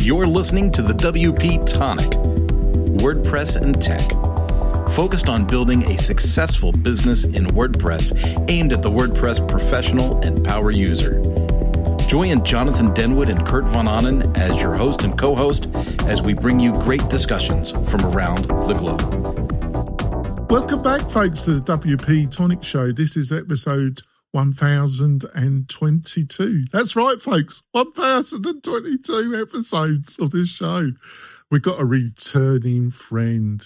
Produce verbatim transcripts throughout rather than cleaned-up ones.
You're listening to the W P Tonic, WordPress and Tech, focused on building a successful business in WordPress aimed at the WordPress professional and power user. Join Jonathan Denwood and Kurt Von Ahnen as your host and co-host as we bring you great discussions from around the globe. Welcome back, folks, to the W P Tonic Show. This is episode one thousand twenty-two. That's right, folks, one thousand twenty-two episodes of this show. We've got a returning friend.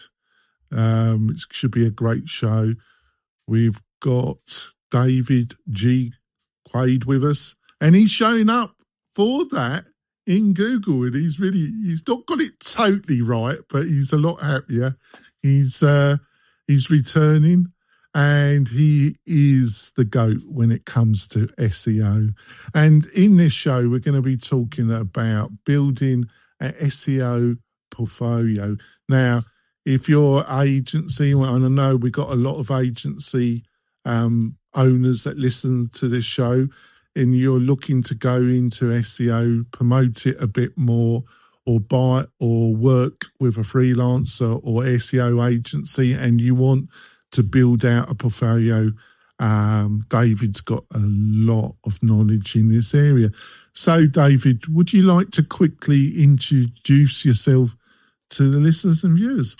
Um, it should be a great show. We've got David G. Quaid with us, and he's showing up for that in Google, and he's really, he's not got it totally right, but he's a lot happier. He's, uh, he's returning, and he is the GOAT when it comes to S E O. And in this show, we're going to be talking about building an S E O portfolio. Now, if your agency, well, and I know we've got a lot of agency um, owners that listen to this show, and you're looking to go into S E O, promote it a bit more, or buy or work with a freelancer or S E O agency, and you want to build out a portfolio, um, David's got a lot of knowledge in this area. So, David, would you like to quickly introduce yourself to the listeners and viewers?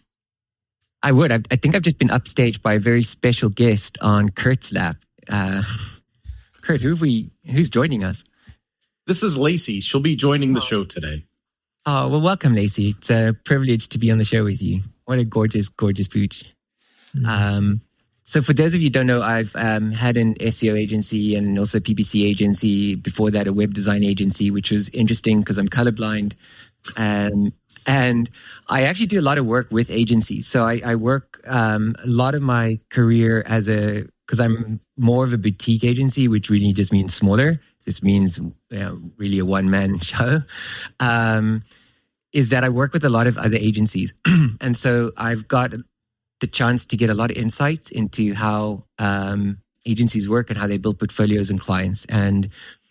I would. I, I think I've just been upstaged by a very special guest on Kurt's lap. Uh, Kurt, who have we? Who's joining us? This is Lacey. She'll be joining the show today. Oh, well, welcome, Lacey. It's a privilege to be on the show with you. What a gorgeous, gorgeous pooch. Mm-hmm. Um, so for those of you who don't know, I've um, had an S E O agency and also a P P C agency. Before that, a web design agency, which was interesting because I'm colorblind. Um, and I actually do a lot of work with agencies. So I, I work um, a lot of my career as a, because I'm more of a boutique agency, which really just means smaller. This means you know, really a one-man show. Um, is that I work with a lot of other agencies. And so I've got the chance to get a lot of insights into how um, agencies work and how they build portfolios and clients. And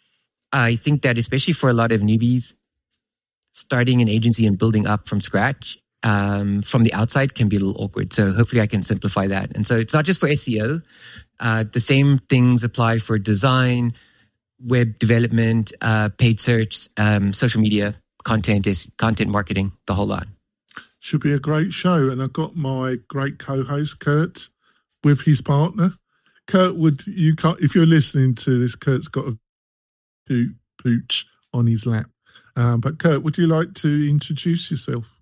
I think that especially for a lot of newbies, starting an agency and building up from scratch um, from the outside can be a little awkward. So hopefully I can simplify that. And so it's not just for S E O. Uh, the same things apply for design, web development, uh, paid search, um, social media, content, content marketing, the whole lot. Should be a great show. And I've got my great co-host, Kurt, with his partner. Kurt, would you, if you're listening to this, Kurt's got a pooch on his lap. Um, but Kurt, would you like to introduce yourself?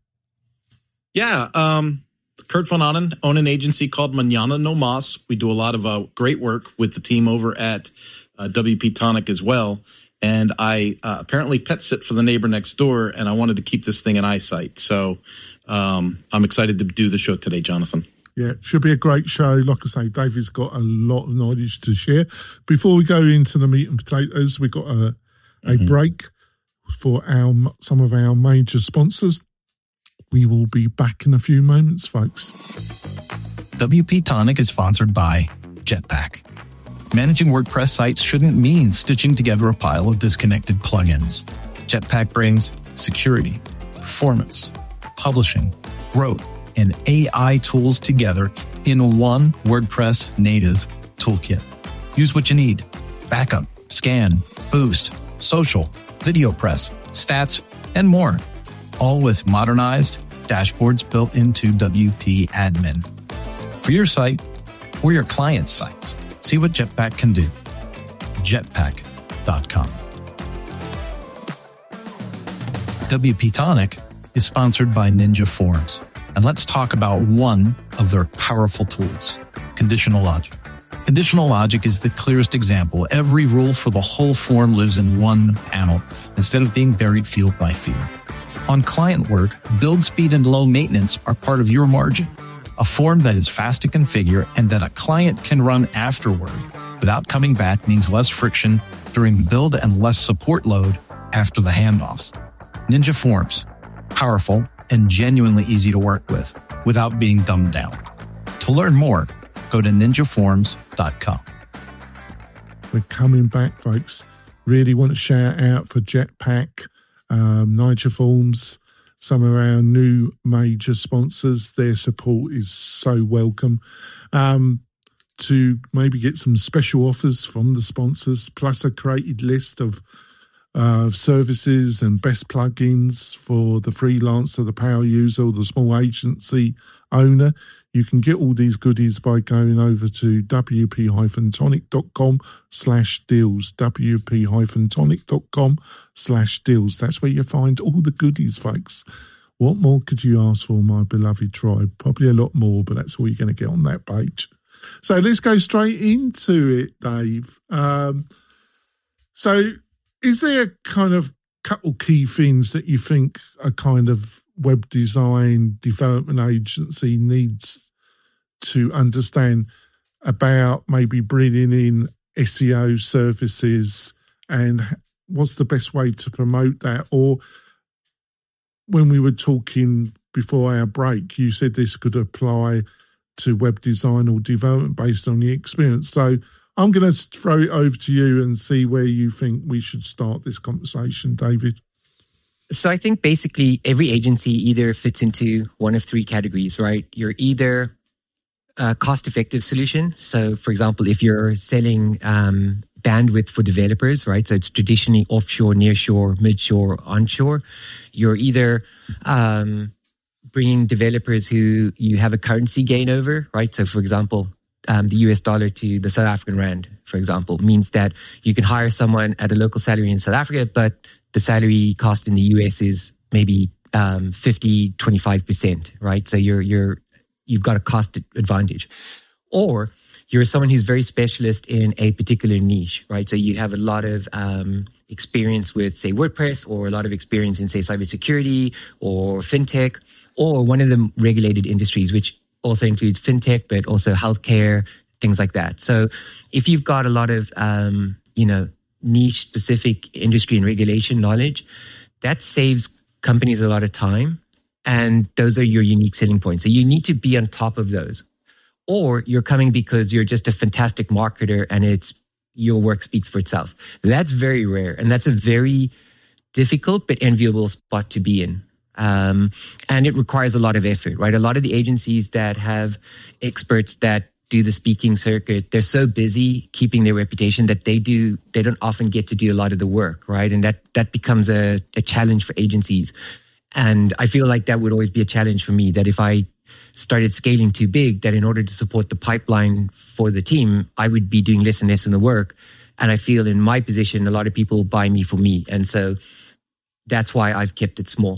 Yeah, um, Kurt Von Ahnen, own an agency called Mañana No Mas. We do a lot of uh, great work with the team over at uh, W P Tonic as well. And I uh, apparently pet sit for the neighbor next door, and I wanted to keep this thing in eyesight. So um, I'm excited to do the show today, Jonathan. Yeah, should be a great show. Like I say, David's got a lot of knowledge to share. Before we go into the meat and potatoes, we've got a, a mm-hmm. break for our some of our major sponsors. We will be back in a few moments, folks. W P Tonic is sponsored by Jetpack. Managing WordPress sites shouldn't mean stitching together a pile of disconnected plugins. Jetpack brings security, performance, publishing, growth, and A I tools together in one WordPress native toolkit. Use what you need: backup, scan, boost, social, video press, stats, and more. All with modernized dashboards built into W P Admin. For your site or your client's sites, see what Jetpack can do. jetpack dot com. W P Tonic is sponsored by Ninja Forms. And let's talk about one of their powerful tools, Conditional Logic. Conditional Logic is the clearest example. Every rule for the whole form lives in one panel instead of being buried field by field. On client work, build speed and low maintenance are part of your margin. A form that is fast to configure and that a client can run afterward without coming back means less friction during the build and less support load after the handoffs. Ninja Forms, powerful and genuinely easy to work with without being dumbed down. To learn more, go to ninja forms dot com. We're coming back, folks. Really want to shout out for Jetpack. um, Nitroforms, some of our new major sponsors. Their support is so welcome. Um, to maybe get some special offers from the sponsors, plus a created list of uh, services and best plugins for the freelancer, the power user, or the small agency owner. You can get all these goodies by going over to wp-tonic.com slash deals, wp-tonic.com slash deals. That's where you find all the goodies, folks. What more could you ask for, my beloved tribe? Probably a lot more, but that's all you're going to get on that page. So let's go straight into it, Dave. Um, so is there a kind of couple key things that you think a kind of web design development agency needs to understand about maybe bringing in S E O services, and what's the best way to promote that? Or when we were talking before our break, you said this could apply to web design or development based on the experience. So I'm going to throw it over to you and see where you think we should start this conversation, David. So I think basically every agency either fits into one of three categories, right? You're either a cost-effective solution. So for example, if you're selling um, bandwidth for developers, right? So it's traditionally offshore, nearshore, midshore, onshore. You're either um, bringing developers who you have a currency gain over, right? So for example, um, the U S dollar to the South African rand, for example, means that you can hire someone at a local salary in South Africa, but the salary cost in the U S is maybe um, fifty, twenty-five percent, right? So you're, you're, you've got a cost advantage. Or you're someone who's very specialist in a particular niche, right? So you have a lot of um, experience with, say, WordPress, or a lot of experience in, say, cybersecurity or fintech, or one of the regulated industries, which also includes fintech, but also healthcare, things like that. So if you've got a lot of, um, you know, niche-specific industry and regulation knowledge, that saves companies a lot of time. And those are your unique selling points. So you need to be on top of those. Or you're coming because you're just a fantastic marketer and it's your work speaks for itself. That's very rare. And that's a very difficult but enviable spot to be in. Um, and it requires a lot of effort, right? A lot of the agencies that have experts that do the speaking circuit, they're so busy keeping their reputation that they do, they don't often get to do a lot of the work, right? And that, that becomes a, a challenge for agencies. And I feel like that would always be a challenge for me, that if I started scaling too big, that in order to support the pipeline for the team, I would be doing less and less in the work. And I feel in my position, a lot of people buy me for me. And so that's why I've kept it small.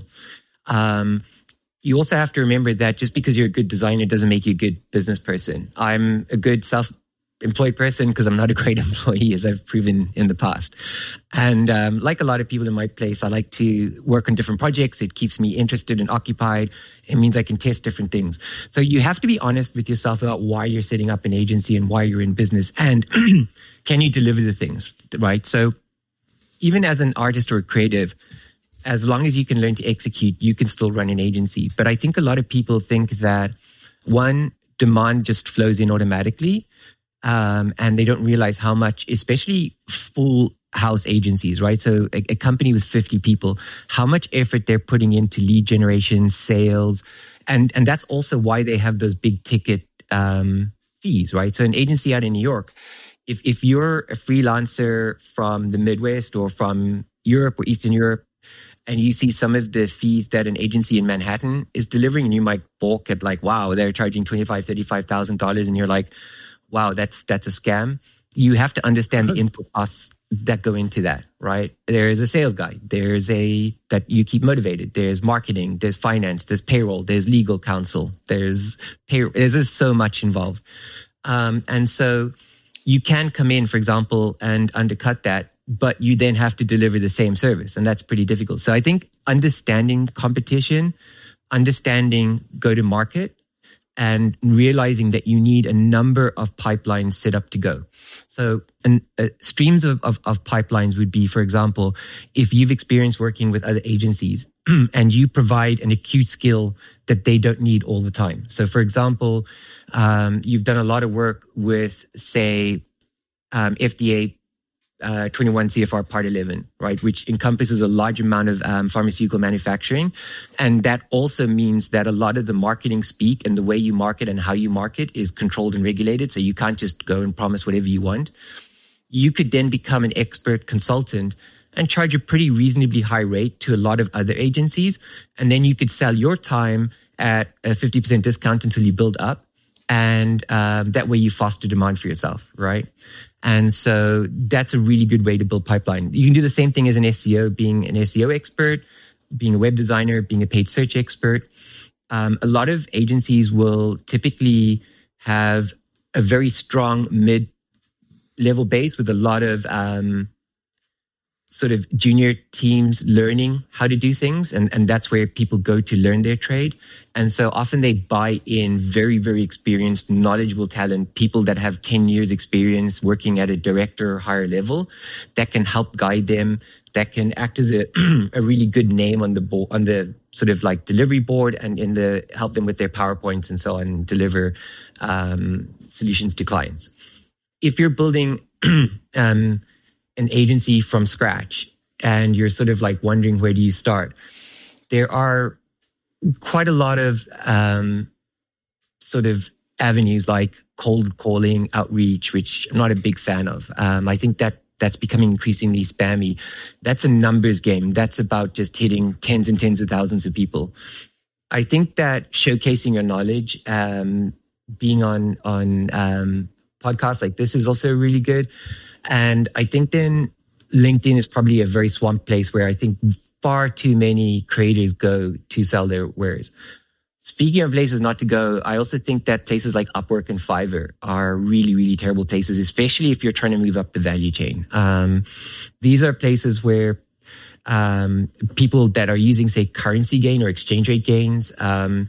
Um, you also have to remember that just because you're a good designer doesn't make you a good business person. I'm a good self-employed person because I'm not a great employee, as I've proven in the past. And um, like a lot of people in my place, I like to work on different projects. It keeps me interested and occupied. It means I can test different things. So you have to be honest with yourself about why you're setting up an agency and why you're in business. And can you deliver the things, right? So even as an artist or a creative, as long as you can learn to execute, you can still run an agency. But I think a lot of people think that, one, demand just flows in automatically. Um, and they don't realize how much, especially full house agencies, right? So a, a company with fifty people, how much effort they're putting into lead generation, sales. And, and that's also why they have those big ticket um, fees, right? So an agency out in New York, if, if you're a freelancer from the Midwest or from Europe or Eastern Europe, and you see some of the fees that an agency in Manhattan is delivering, and you might balk at like, wow, they're charging twenty-five thousand dollars, thirty-five thousand dollars. And you're like, wow, that's that's a scam. You have to understand the input costs that go into that, right? There is a sales guy. There's a, that you keep motivated. There's marketing, there's finance, there's payroll, there's legal counsel, there's payroll. There's just so much involved. Um, and so you can come in, for example, and undercut that, but you then have to deliver the same service. And that's pretty difficult. So I think understanding competition, understanding go-to-market, and realizing that you need a number of pipelines set up to go. So and, uh, streams of, of, of pipelines would be, for example, if you've experienced working with other agencies and you provide an acute skill that they don't need all the time. So for example, um, you've done a lot of work with, say, um, F D A uh, twenty-one C F R Part eleven, right, which encompasses a large amount of um, pharmaceutical manufacturing. And that also means that a lot of the marketing speak and the way you market and how you market is controlled and regulated. So you can't just go and promise whatever you want. You could then become an expert consultant and charge a pretty reasonably high rate to a lot of other agencies. And then you could sell your time at a fifty percent discount until you build up. And um, that way you foster demand for yourself, right? And so that's a really good way to build pipeline. You can do the same thing as an S E O, being an S E O expert, being a web designer, being a paid search expert. Um, a lot of agencies will typically have a very strong mid-level base with a lot of um, sort of junior teams learning how to do things. And, and that's where people go to learn their trade. And so often they buy in very, very experienced, knowledgeable talent, people that have ten years experience working at a director or higher level that can help guide them, that can act as a, a really good name on the board, on the sort of like delivery board, and in the help them with their PowerPoints and so on, and deliver um, solutions to clients. If you're building um, an agency from scratch and you're sort of like wondering, where do you start? There are quite a lot of um, sort of avenues like cold calling, outreach, which I'm not a big fan of. Um, I think that that's becoming increasingly spammy. That's a numbers game. That's about just hitting tens and tens of thousands of people. I think that showcasing your knowledge, um, being on, on um, podcasts like this is also really good. And I think then LinkedIn is probably a very swamp place where I think far too many creators go to sell their wares. Speaking of places not to go, I also think that places like Upwork and Fiverr are really, really terrible places, especially if you're trying to move up the value chain. Um, these are places where um, people that are using, say, currency gain or exchange rate gains um,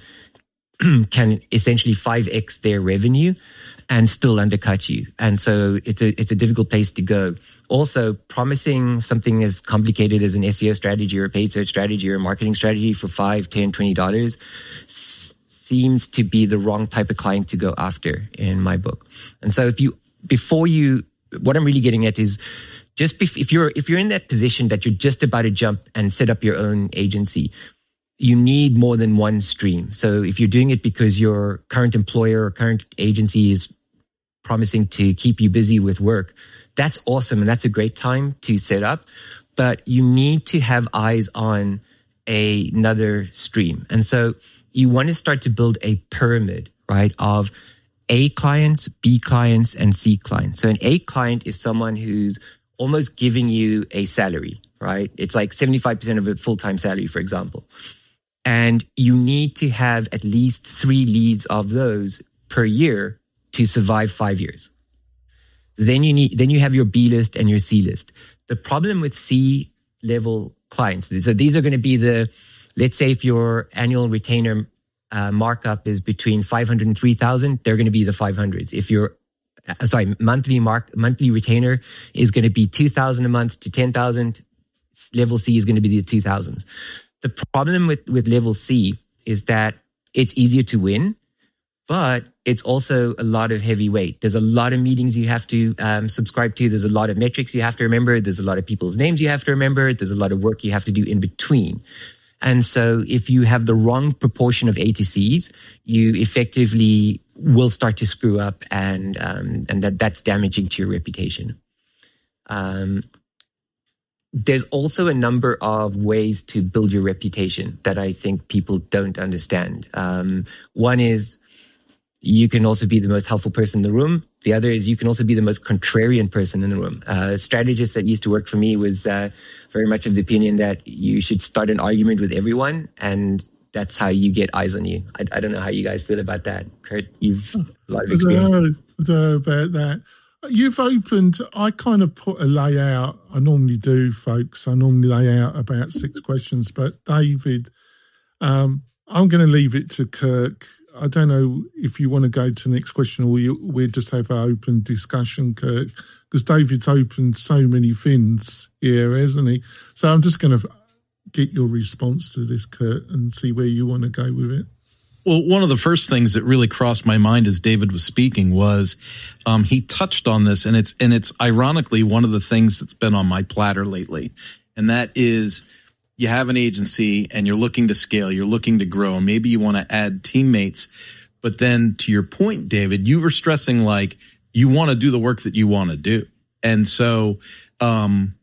can essentially five X their revenue and still undercut you. And so it's a it's a difficult place to go. Also, promising something as complicated as an S E O strategy or a paid search strategy or a marketing strategy for five, ten, twenty dollars s- seems to be the wrong type of client to go after in my book. And so if you, before you, what I'm really getting at is just bef- if you're if you're in that position that you're just about to jump and set up your own agency, you need more than one stream. So if you're doing it because your current employer or current agency is promising to keep you busy with work, that's awesome. And that's a great time to set up. But you need to have eyes on a, another stream. And so you want to start to build a pyramid, right, of A clients, B clients, and C clients. So an A client is someone who's almost giving you a salary, right? It's like seventy-five percent of a full-time salary, for example. And you need to have at least three leads of those per year to survive five years. Then you need, then you have your B list and your C list. The problem with C level clients, so these are going to be the, let's say if your annual retainer uh, markup is between five hundred and three thousand, they're going to be the five hundreds. If your, uh, sorry, monthly mark, monthly retainer is going to be two thousand a month to ten thousand, level C is going to be the two thousands. The problem with, with level C is that it's easier to win, but it's also a lot of heavy weight. There's a lot of meetings you have to um, subscribe to. There's a lot of metrics you have to remember. There's a lot of people's names you have to remember. There's a lot of work you have to do in between. And so if you have the wrong proportion of A to Cs, you effectively will start to screw up, and um, and that, that's damaging to your reputation. Um, There's also a number of ways to build your reputation that I think people don't understand. Um, one is you can also be the most helpful person in the room. The other is you can also be the most contrarian person in the room. Uh, a strategist that used to work for me was uh, very much of the opinion that you should start an argument with everyone, and that's how you get eyes on you. I, I don't know how you guys feel about that. Kurt, you've a lot of experience. I don't know, I don't know about that. You've opened, I kind of put a layout, I normally do, folks. I normally lay out about six questions, but David, um, I'm going to leave it to Kirk. I don't know if you want to go to the next question or you, we'll just have an open discussion, Kirk, because David's opened so many things here, hasn't he? So I'm just going to get your response to this, Kurt, and see where you want to go with it. Well, one of the first things that really crossed my mind as David was speaking was um, he touched on this, and it's and it's ironically one of the things that's been on my platter lately, and that is you have an agency and you're looking to scale, you're looking to grow, and maybe you want to add teammates, but then to your point, David, you were stressing like you want to do the work that you want to do, and so um,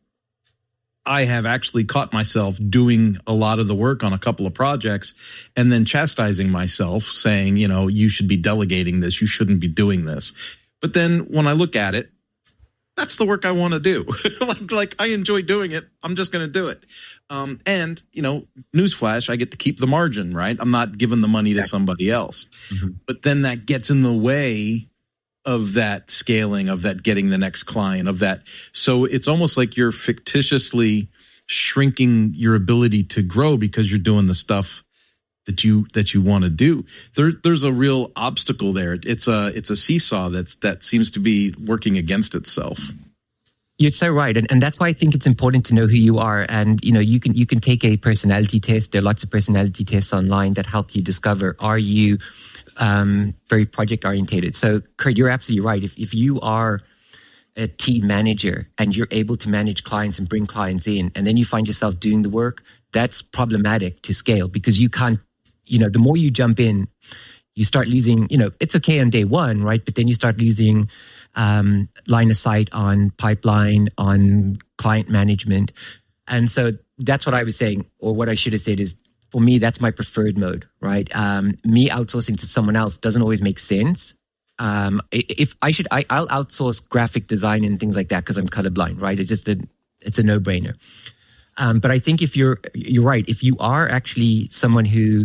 I have actually caught myself doing a lot of the work on a couple of projects and then chastising myself saying, you know, you should be delegating this. You shouldn't be doing this. But then when I look at it, that's the work I want to do. like, like I enjoy doing it. I'm just going to do it. Um, and, you know, newsflash, I get to keep the margin, right? I'm not giving the money to somebody else. Mm-hmm. But then that gets in the way of that scaling, of that getting the next client, of that. So it's almost like you're fictitiously shrinking your ability to grow because you're doing the stuff that you that you want to do. There, there's a real obstacle there. It's a it's a seesaw that's that seems to be working against itself. You're so right, and and that's why I think it's important to know who you are. And you know, you can you can take a personality test. There are lots of personality tests online that help you discover, are you um, very project orientated. So Kurt, you're absolutely right. If if you are a team manager and you're able to manage clients and bring clients in, and then you find yourself doing the work, that's problematic to scale because you can't, you know, the more you jump in, you start losing, you know, it's okay on day one, right? But then you start losing um, line of sight on pipeline, on client management. And so that's what I was saying, or what I should have said is, for me, that's my preferred mode, right? Um, me outsourcing to someone else doesn't always make sense. Um, if I should, I, I'll outsource graphic design and things like that because I'm colorblind, right? It's just a, it's a no-brainer. Um, but I think if you're, you're right. If you are actually someone who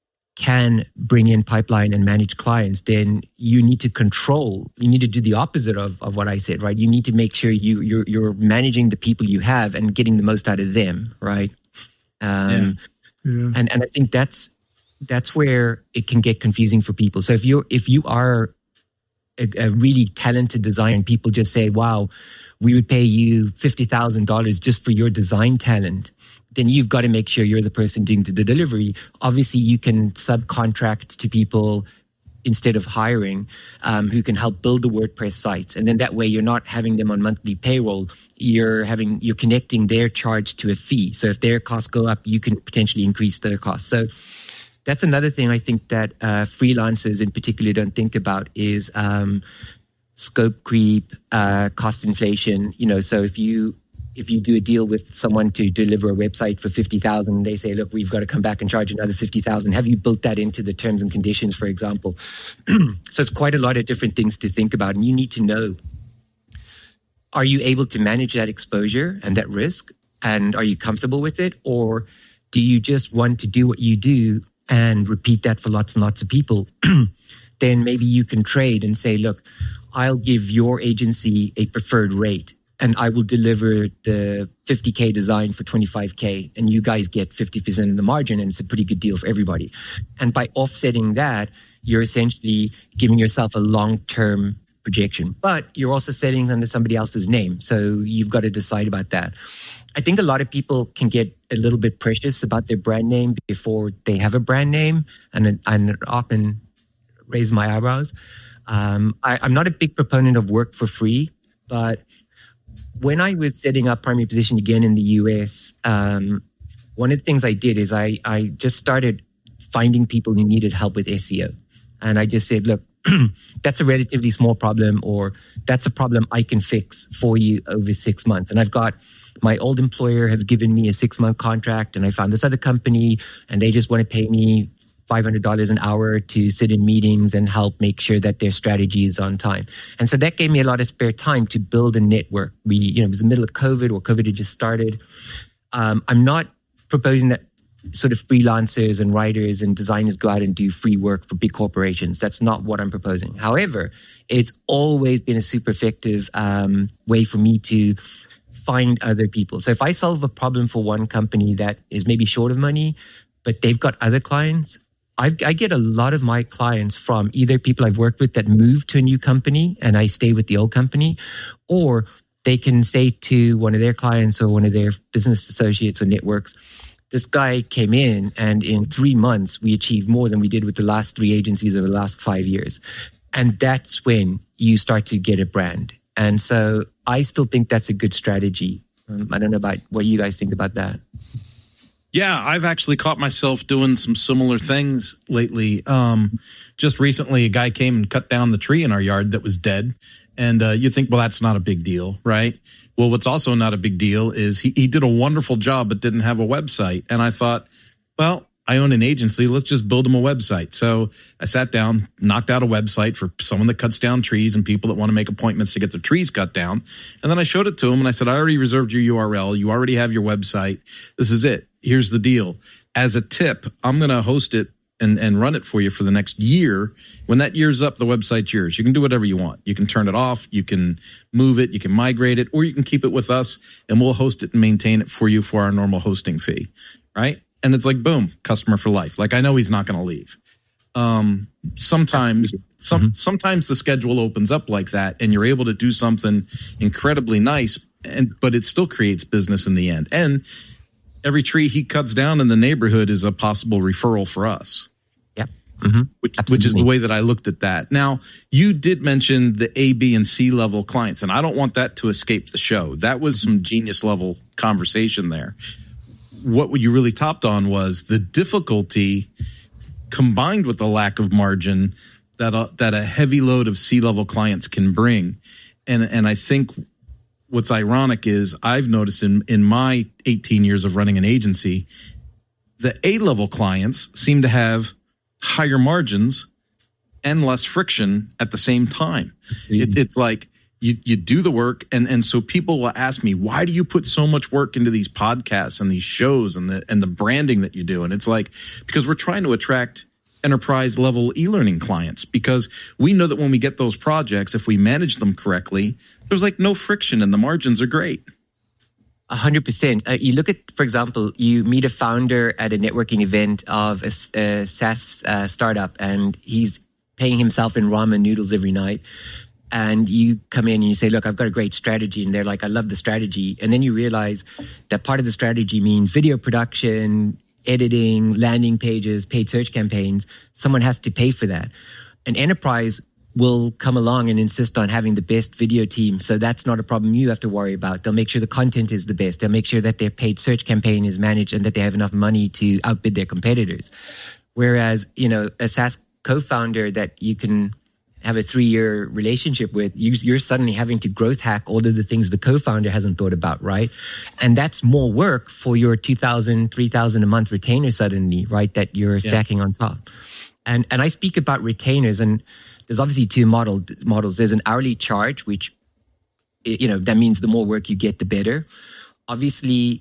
can bring in pipeline and manage clients, then you need to control. You need to do the opposite of, of what I said, right? You need to make sure you you're you're managing the people you have and getting the most out of them, right? Um, yeah. Yeah. And and I think that's that's where it can get confusing for people. So if you if you are a, a really talented designer and people just say, "Wow, we would pay you fifty thousand dollars just for your design talent," then you've got to make sure you're the person doing the delivery. Obviously, you can subcontract to people instead of hiring um, who can help build the WordPress sites. And then that way you're not having them on monthly payroll. You're having, you're connecting their charge to a fee. So if their costs go up, you can potentially increase their costs. So that's another thing I think that uh, freelancers in particular don't think about is um, scope creep, uh, cost inflation. You know, so if you, If you do a deal with someone to deliver a website for fifty thousand dollars, they say, look, we've got to come back and charge another fifty thousand dollars. Have you built that into the terms and conditions, for example? So it's quite a lot of different things to think about. And you need to know, are you able to manage that exposure and that risk? And are you comfortable with it? Or do you just want to do what you do and repeat that for lots and lots of people? Then maybe you can trade and say, look, I'll give your agency a preferred rate. And I will deliver the fifty K design for twenty-five K and you guys get fifty percent of the margin and it's a pretty good deal for everybody. And by offsetting that, you're essentially giving yourself a long-term projection, but you're also setting under somebody else's name. So you've got to decide about that. I think a lot of people can get a little bit precious about their brand name before they have a brand name, and I often raise my eyebrows. Um, I, I'm not a big proponent of work for free, but when I was setting up Primary Position again in the U S, um, one of the things I did is I, I just started finding people who needed help with S E O. And I just said, look, that's a relatively small problem, or that's a problem I can fix for you over six months. And I've got my old employer have given me a six month contract, and I found this other company and they just want to pay me five hundred dollars an hour to sit in meetings and help make sure that their strategy is on time. And so that gave me a lot of spare time to build a network. We, you know, it was the middle of COVID, or COVID had just started. Um, I'm not proposing that sort of freelancers and writers and designers go out and do free work for big corporations. That's not what I'm proposing. However, it's always been a super effective um, way for me to find other people. So if I solve a problem for one company that is maybe short of money, but they've got other clients, I've, I get a lot of my clients from either people I've worked with that move to a new company and I stay with the old company, or they can say to one of their clients or one of their business associates or networks, This guy came in, and in three months, we achieved more than we did with the last three agencies over the last five years. And that's when you start to get a brand. And so I still think that's a good strategy. Um, I don't know about what you guys think about that. Yeah, I've actually caught myself doing some similar things lately. Um, just recently, a guy came and cut down the tree in our yard that was dead. And uh, you think, well, that's not a big deal, right? Well, what's also not a big deal is he, he did a wonderful job but didn't have a website. And I thought, well, I own an agency. Let's just build him a website. So I sat down, knocked out a website for someone that cuts down trees and people that want to make appointments to get their trees cut down. And then I showed it to him and I said, I already reserved your U R L. You already have your website. This is it. Here's the deal. As a tip, I'm going to host it and, and run it for you for the next year. When that year's up, the website's yours. You can do whatever you want. You can turn it off. You can move it. You can migrate it, or you can keep it with us and we'll host it and maintain it for you for our normal hosting fee. Right. And it's like, boom, customer for life. Like, I know he's not going to leave. Um, sometimes, some, sometimes the schedule opens up like that and you're able to do something incredibly nice, and, but it still creates business in the end. And every tree he cuts down in the neighborhood is a possible referral for us. Yeah. Mm-hmm. Which, which is the way that I looked at that. Now, you did mention the A, B, and C level clients, and I don't want that to escape the show. That was some genius level conversation there. What you really topped on was the difficulty combined with the lack of margin that a, that a heavy load of C-level clients can bring. And, and I think what's ironic is I've noticed in, in my eighteen years of running an agency, the A-level clients seem to have higher margins and less friction at the same time. Mm-hmm. It, it's like, You you do the work, and, and so people will ask me, why do you put so much work into these podcasts and these shows and the and the branding that you do? And it's like, because we're trying to attract enterprise level e-learning clients, because we know that when we get those projects, if we manage them correctly, there's like no friction and the margins are great. A hundred percent. You look at, for example, you meet a founder at a networking event of a, a SaaS uh, startup, and he's paying himself in ramen noodles every night. And you come in and you say, look, I've got a great strategy. And they're like, I love the strategy. And then you realize that part of the strategy means video production, editing, landing pages, paid search campaigns. Someone has to pay for that. An enterprise will come along and insist on having the best video team. So that's not a problem you have to worry about. They'll make sure the content is the best. They'll make sure that their paid search campaign is managed and that they have enough money to outbid their competitors. Whereas, you know, a SaaS co-founder that you can have a three-year relationship with, you're suddenly having to growth hack all of the things the co-founder hasn't thought about, right? And that's more work for your two thousand, three thousand a month retainer suddenly, right? That you're stacking yeah. on top. And and I speak about retainers, and there's obviously two model, models. There's an hourly charge, which, you know, that means the more work you get, the better. Obviously,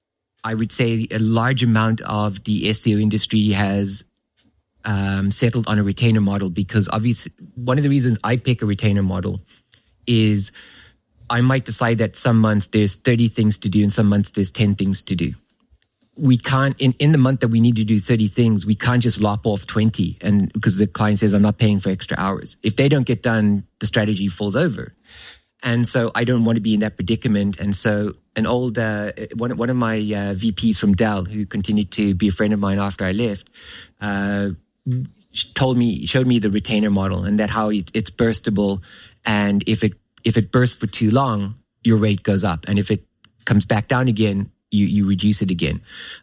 I would say a large amount of the S E O industry has Um, settled on a retainer model, because obviously one of the reasons I pick a retainer model is I might decide that some months there's thirty things to do and some months there's ten things to do. We can't, in, in the month that we need to do thirty things, we can't just lop off twenty, and because the client says, I'm not paying for extra hours. If they don't get done, the strategy falls over. And so I don't want to be in that predicament. And so an old, uh, one, one of my uh, V Ps from Dell, who continued to be a friend of mine after I left, uh, told me, showed me the retainer model, and that how it, it's burstable. And if it, if it bursts for too long, your rate goes up. And if it comes back down again, you, you reduce it again.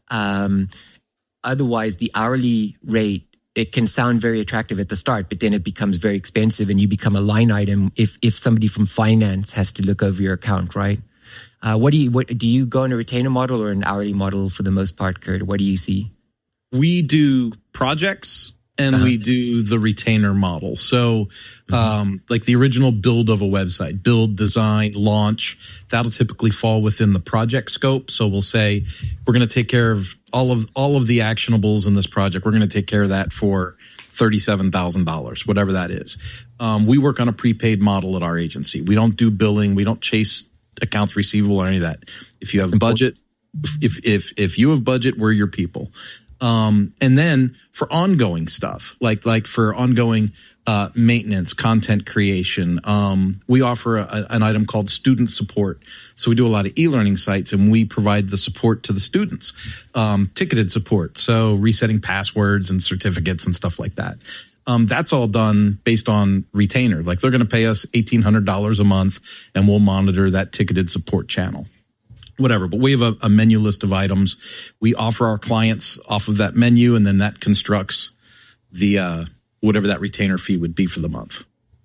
Um, otherwise the hourly rate, it can sound very attractive at the start, but then it becomes very expensive and you become a line item if, if somebody from finance has to look over your account, right? Uh, what do you, what, do you go on a retainer model or an hourly model for the most part, Kurt? What do you see? We do projects and uh-huh. we do the retainer model. So, um, mm-hmm. like the original build of a website, build, design, launch, that'll typically fall within the project scope. So we'll say, we're going to take care of all of, all of the actionables in this project. We're going to take care of that for thirty-seven thousand dollars, whatever that is. Um, we work on a prepaid model at our agency. We don't do billing. We don't chase accounts receivable or any of that. If you have budget, if, if, if you have budget, we're your people. Um, and then for ongoing stuff, like, like for ongoing, uh, maintenance, content creation, um, we offer a, an item called student support. So we do a lot of e-learning sites and we provide the support to the students, um, ticketed support. So resetting passwords and certificates and stuff like that. Um, that's all done based on retainer. Like they're going to pay us eighteen hundred dollars a month and we'll monitor that ticketed support channel. Whatever, but we have a, a menu list of items. We offer our clients off of that menu, and then that constructs the uh, whatever that retainer fee would be for the month.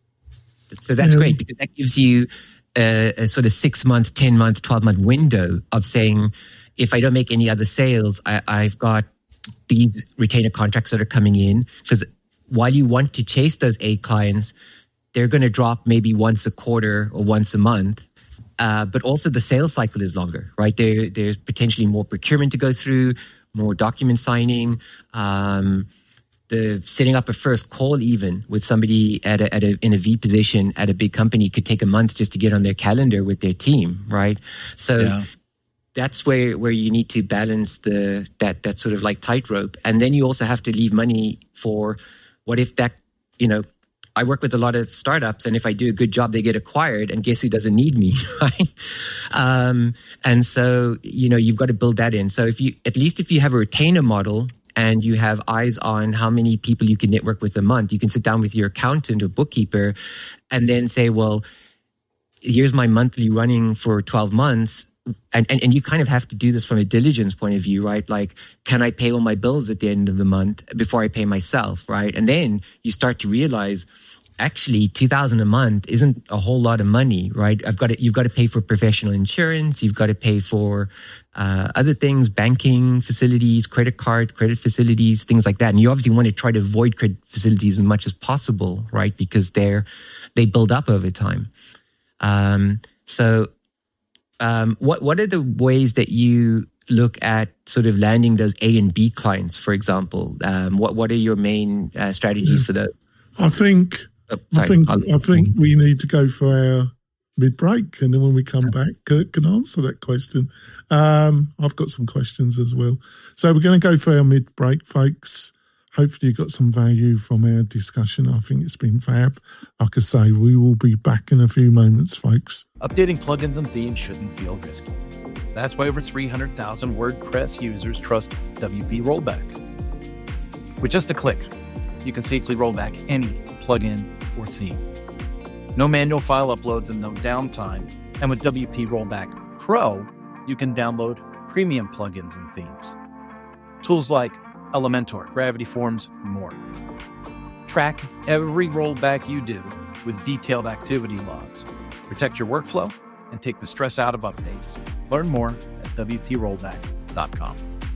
So that's yeah. great because that gives you a, a sort of six month, ten month, twelve month window of saying, if I don't make any other sales, I, I've got these retainer contracts that are coming in. Because while you want to chase those A clients, they're going to drop maybe once a quarter or once a month. Uh, but also the sales cycle is longer, right? There, there's potentially more procurement to go through, more document signing, um, the setting up a first call even with somebody at a, at a, in a V position at a big company could take a month just to get on their calendar with their team, right? So yeah. that's where, where you need to balance the, that, that sort of like tightrope. And then you also have to leave money for what if that, you know, I work with a lot of startups, and if I do a good job, they get acquired, and guess who doesn't need me, right? Um, and so, you know, you've got to build that in. So if you, at least if you have a retainer model and you have eyes on how many people you can network with a month, you can sit down with your accountant or bookkeeper and then say, well, here's my monthly running for twelve months. And, and and you kind of have to do this from a diligence point of view, right? Like, can I pay all my bills at the end of the month before I pay myself, right? And then you start to realize, actually, two thousand a month isn't a whole lot of money, right? I've got to, you've got to pay for professional insurance, you've got to pay for uh, other things, banking facilities, credit card, credit facilities, things like that. And you obviously want to try to avoid credit facilities as much as possible, right? Because they're they build up over time. Um, so. Um, what what are the ways that you look at sort of landing those A and B clients, for example? Um, what what are your main uh, strategies yeah. for those? I think oh, I think I'll, I think we need to go for our mid break, and then when we come back, Kurt can answer that question. Um, I've got some questions as well, so we're going to go for our mid break, folks. Hopefully you got some value from our discussion. I think it's been fab. Like I say, we will be back in a few moments, folks. Updating plugins and themes shouldn't feel risky. That's why over three hundred thousand WordPress users trust W P Rollback. With just a click, you can safely roll back any plugin or theme. No manual file uploads and no downtime. And with W P Rollback Pro, you can download premium plugins and themes. Tools like Elementor, Gravity Forms, more. Track every rollback you do with detailed activity logs. Protect your workflow and take the stress out of updates. Learn more at W P rollback dot com.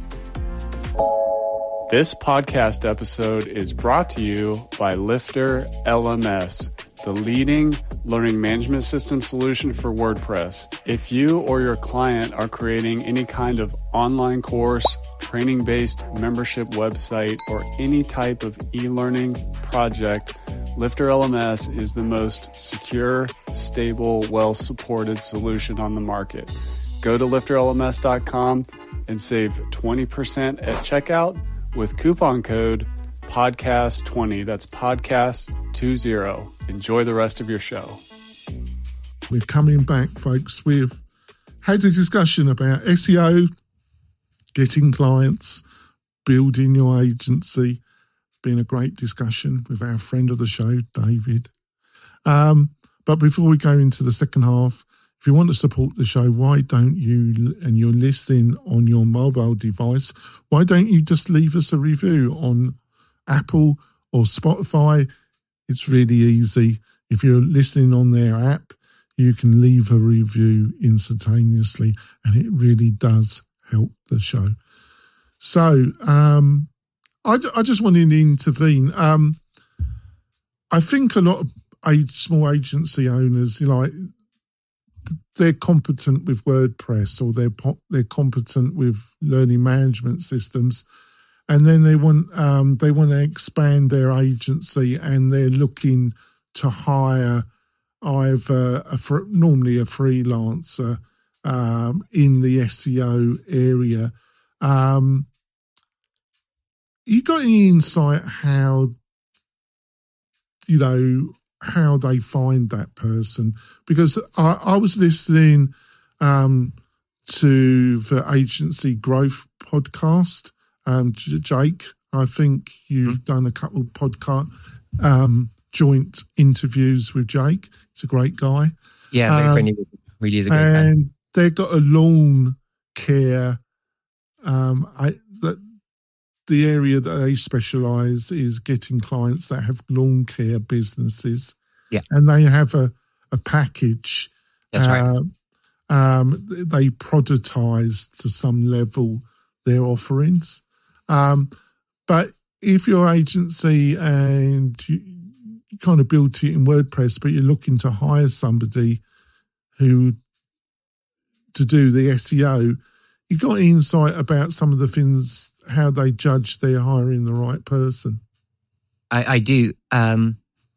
This podcast episode is brought to you by Lifter L M S, the leading learning management system solution for WordPress. If you or your client are creating any kind of online course, training-based membership website, or any type of e-learning project, Lifter L M S is the most secure, stable, well-supported solution on the market. Go to lifter L M S dot com and save twenty percent at checkout with coupon code podcast twenty. That's podcast twenty. Enjoy the rest of your show. We're coming back, folks. We've had a discussion about S E O, getting clients, building your agency. Been a great discussion with our friend of the show, David. Um, but before we go into the second half, if you want to support the show, why don't you, and you're listening on your mobile device, why don't you just leave us a review on Apple or Spotify? It's really easy. If you're listening on their app, you can leave a review instantaneously, and it really does help the show. So um, I, I just wanted to intervene. Um, I think a lot of age, small agency owners, you know, like, they're competent with WordPress, or they're they're competent with learning management systems, and then they want um, they want to expand their agency, and they're looking to hire either a, normally a freelancer um, in the S E O area. Um, you got any insight how, you know, how they find that person? Because I, I was listening um, to the Agency Growth podcast. Um, Jake, I think you've mm-hmm. done a couple of podcast um, joint interviews with Jake. He's a great guy. Yeah, very um, friendly. Really is a great and guy. And they've got a lawn care. Um, I, that the area that they specialise is getting clients that have lawn care businesses. Yeah, and they have a a package. That's right. Uh, um, they productise to some level their offerings. Um, but if your agency and you, you kind of built it in WordPress, but you're looking to hire somebody who to do the S E O, you got insight about some of the things, how they judge they're hiring the right person? I, I do. Um,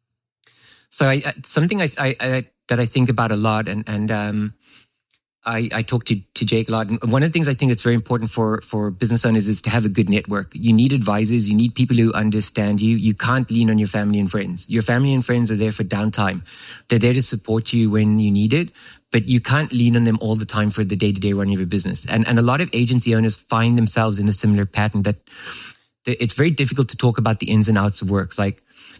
so I, something I, I, I that I think about a lot, and and um, I, I talk to, to Jake a lot. And one of the things I think that's very important for, for business owners is to have a good network. You need advisors. You need people who understand you. You can't lean on your family and friends. Your family and friends are there for downtime. They're there to support you when you need it, but you can't lean on them all the time for the day-to-day running of your business. And, and a lot of agency owners find themselves in a similar pattern that it's very difficult to talk about the ins and outs of works. Like,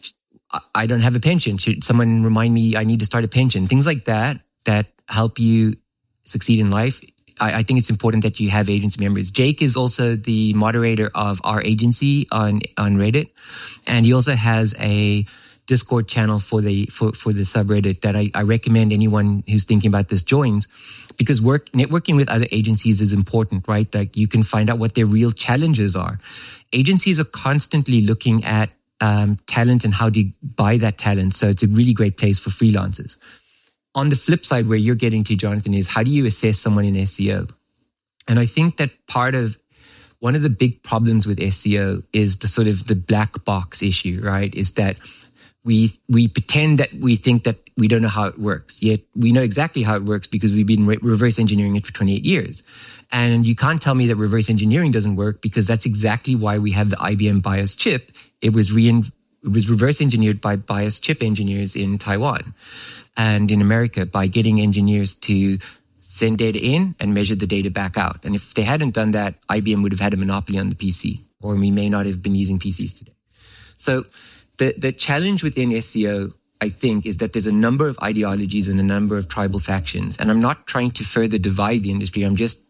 I don't have a pension. Should someone remind me I need to start a pension? Things like that, that help you succeed in life. I, I think it's important that you have agency members. Jake is also the moderator of our agency on, on Reddit. And he also has a Discord channel for the, for, for the subreddit that I, I recommend anyone who's thinking about this joins, because work, networking with other agencies is important, right? Like you can find out what their real challenges are. Agencies are constantly looking at um, talent and how to buy that talent. So it's a really great place for freelancers. On the flip side, where you're getting to, Jonathan, is how do you assess someone in S E O? And I think that part of one of the big problems with S E O is the sort of the black box issue, right? Is that we we pretend that we think that we don't know how it works, yet we know exactly how it works because we've been re- reverse engineering it for twenty-eight years. And you can't tell me that reverse engineering doesn't work, because that's exactly why we have the I B M BIOS chip. It was re- it was reverse engineered by BIOS chip engineers in Taiwan and in America by getting engineers to send data in and measure the data back out. And if they hadn't done that, I B M would have had a monopoly on the P C, or we may not have been using P Cs today. So the, the challenge within S E O, I think, is that there's a number of ideologies and a number of tribal factions. And I'm not trying to further divide the industry. I'm just,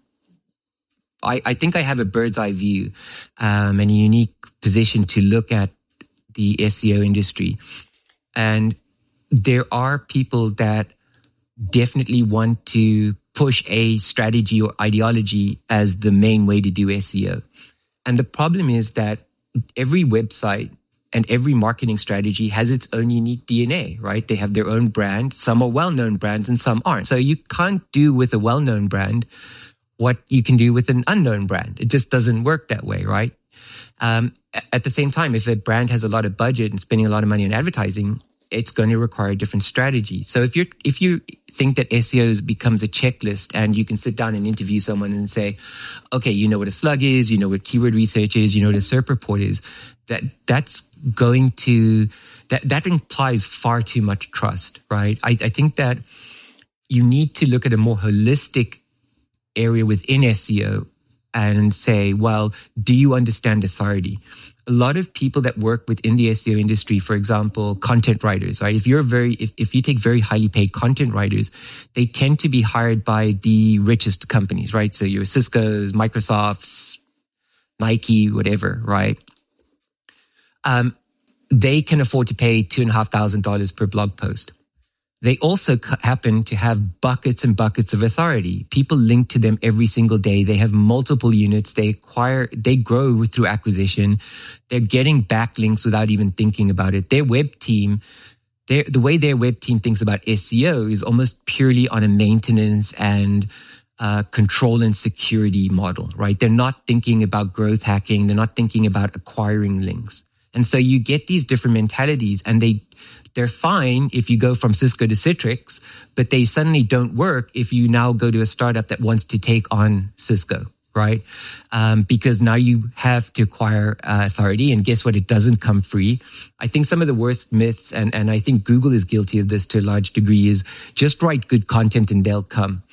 I, I think I have a bird's eye view um, and a unique position to look at the S E O industry. And there are people that definitely want to push a strategy or ideology as the main way to do S E O. And the problem is that every website and every marketing strategy has its own unique D N A, right? They have their own brand. Some are well-known brands and some aren't. So you can't do with a well-known brand what you can do with an unknown brand. It just doesn't work that way, right? Um, at the same time, if a brand has a lot of budget and spending a lot of money on advertising, it's going to require a different strategy. So if you're if you think that S E O becomes a checklist and you can sit down and interview someone and say, okay, you know what a slug is, you know what keyword research is, you know what a SERP report is, that that's going to that that implies far too much trust, right? I, I think that you need to look at a more holistic area within S E O and say, well, do you understand authority? A lot of people that work within the S E O industry, for example, content writers, right? If you're very, if, if you take very highly paid content writers, they tend to be hired by the richest companies, right? So your Cisco's, Microsoft's, Nike, whatever, right? Um, they can afford to pay two and a half thousand dollars per blog post. They also happen to have buckets and buckets of authority. People link to them every single day. They have multiple units. They acquire, they grow through acquisition. They're getting backlinks without even thinking about it. Their web team, their, the way their web team thinks about S E O is almost purely on a maintenance and uh, control and security model, right? They're not thinking about growth hacking. They're not thinking about acquiring links. And so you get these different mentalities, and they, they're fine if you go from Cisco to Citrix, but they suddenly don't work if you now go to a startup that wants to take on Cisco, right? Um, because now you have to acquire uh, authority, and guess what? It doesn't come free. I think some of the worst myths, and, and I think Google is guilty of this to a large degree, is just write good content and they'll come.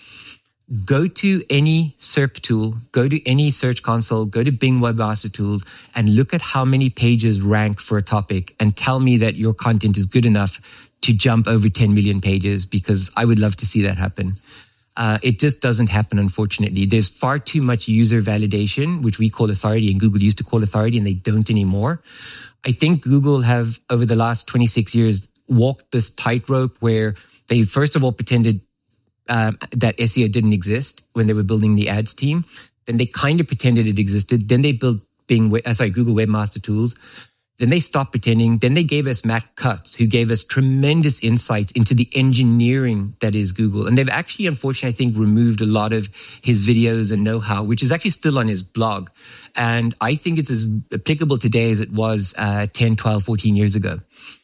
Go to any S E R P tool, go to any Search Console, go to Bing Webmaster Tools, and look at how many pages rank for a topic, and tell me that your content is good enough to jump over ten million pages, because I would love to see that happen. Uh, it just doesn't happen, unfortunately. There's far too much user validation, which we call authority, and Google used to call authority, and they don't anymore. I think Google have, over the last twenty-six years, walked this tightrope where they, first of all, pretended um, that S E O didn't exist when they were building the ads team. Then they kind of pretended it existed. Then they built Bing, uh, sorry, Google Webmaster Tools. Then they stopped pretending. Then they gave us Matt Cutts, who gave us tremendous insights into the engineering that is Google. And they've actually, unfortunately, I think, removed a lot of his videos and know-how, which is actually still on his blog. And I think it's as applicable today as it was uh, ten, twelve, fourteen years ago.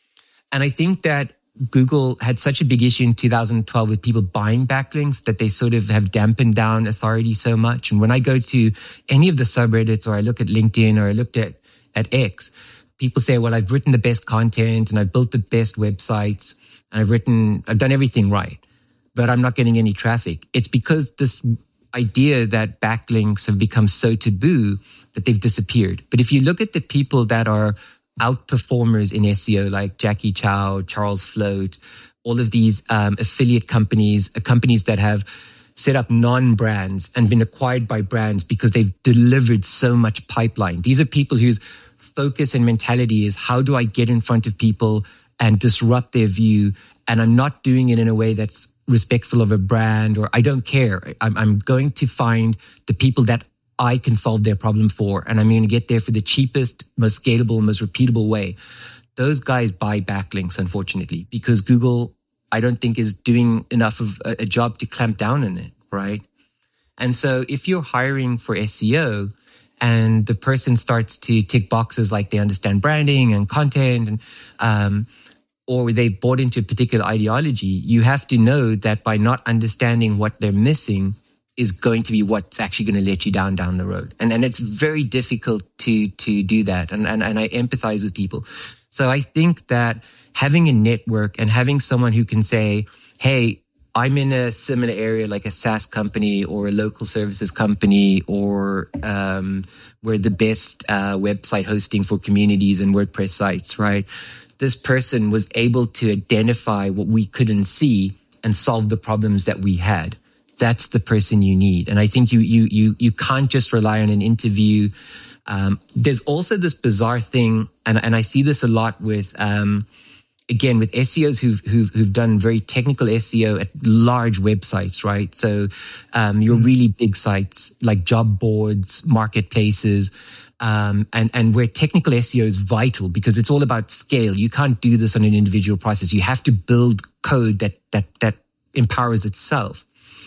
And I think that Google had such a big issue in two thousand twelve with people buying backlinks that they sort of have dampened down authority so much. And when I go to any of the subreddits, or I look at LinkedIn, or I looked at, at X, people say, well, I've written the best content and I've built the best websites and I've written, I've done everything right, but I'm not getting any traffic. It's because this idea that backlinks have become so taboo that they've disappeared. But if you look at the people that are outperformers in S E O, like Jackie Chow, Charles Float, all of these um, affiliate companies, uh, companies that have set up non-brands and been acquired by brands because they've delivered so much pipeline. These are people whose focus and mentality is, how do I get in front of people and disrupt their view? And I'm not doing it in a way that's respectful of a brand, or I don't care. I'm, I'm going to find the people that I can solve their problem for, and I'm going to get there for the cheapest, most scalable, most repeatable way. Those guys buy backlinks, unfortunately, because Google, I don't think, is doing enough of a, a job to clamp down on it, right? And so if you're hiring for S E O, and the person starts to tick boxes like they understand branding and content, and um, or they've bought into a particular ideology, you have to know that by not understanding what they're missing is going to be what's actually going to let you down down the road. And and it's very difficult to to do that. And, and, and I empathize with people. So I think that having a network and having someone who can say, hey, I'm in a similar area, like a SaaS company or a local services company, or um, we're the best uh, website hosting for communities and WordPress sites, right? This person was able to identify what we couldn't see and solve the problems that we had. That's the person you need. And I think you you you you can't just rely on an interview. Um, there's also this bizarre thing, and, and I see this a lot with... Um, Again, with S E Os who've, who've, who've done very technical S E O at large websites, right? So um, your mm. really big sites like job boards, marketplaces, um, and, and where technical S E O is vital because it's all about scale. You can't do this on an individual process. You have to build code that that that empowers itself.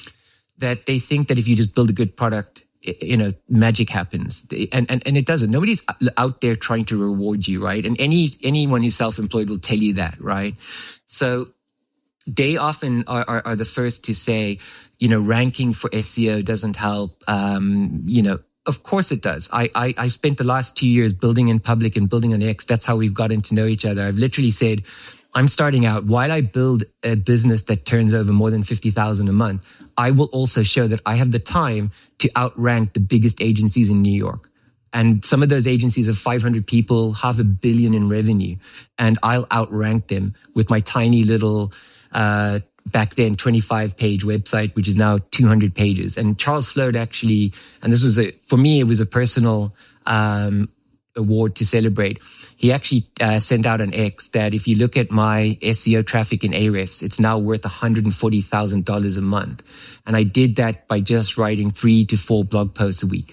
That they think that if you just build a good product, you know, magic happens. And, and, and it doesn't. Nobody's out there trying to reward you, right? And any, anyone who's self-employed will tell you that, right? So they often are, are, are the first to say, you know, ranking for S E O doesn't help. Um, you know, of course it does. I, I, I spent the last two years building in public and building on X. That's how we've gotten to know each other. I've literally said, I'm starting out, while I build a business that turns over more than fifty thousand a month, I will also show that I have the time to outrank the biggest agencies in New York. And some of those agencies have five hundred people, half a billion in revenue. And I'll outrank them with my tiny little, uh, back then, twenty-five page website, which is now two hundred pages. And Charles Float actually, and this was a, for me, it was a personal, um, award to celebrate. He actually uh, sent out an X that if you look at my S E O traffic in Ahrefs, it's now worth one hundred forty thousand dollars a month. And I did that by just writing three to four blog posts a week.